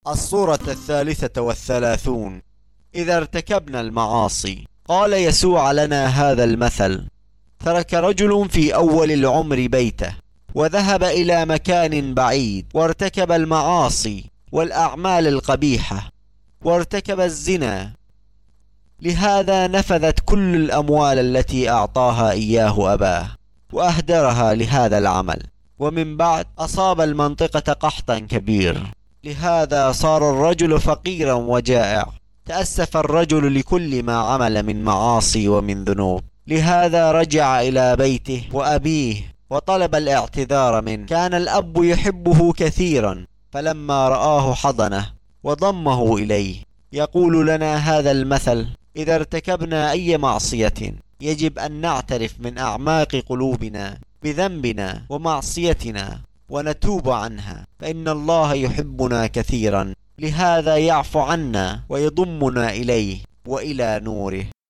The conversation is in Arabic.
الصورة 33. إذا ارتكبنا المعاصي. قال يسوع لنا هذا المثل: ترك رجل في أول العمر بيته وذهب إلى مكان بعيد، وارتكب المعاصي والأعمال القبيحة، وارتكب الزنا. لهذا نفذت كل الأموال التي أعطاها إياه أباه، وأهدرها لهذا العمل. ومن بعد أصاب المنطقة قحطا كبير، لهذا صار الرجل فقيرا وجائع. تأسف الرجل لكل ما عمل من معاصي ومن ذنوب، لهذا رجع إلى بيته وأبيه وطلب الاعتذار منه. كان الأب يحبه كثيرا، فلما رآه حضنه وضمه إليه. يقول لنا هذا المثل: إذا ارتكبنا أي معصية يجب أن نعترف من أعماق قلوبنا بذنبنا ومعصيتنا ونتوب عنها، فإن الله يحبنا كثيرا، لهذا يعفو عنا ويضمنا إليه وإلى نوره.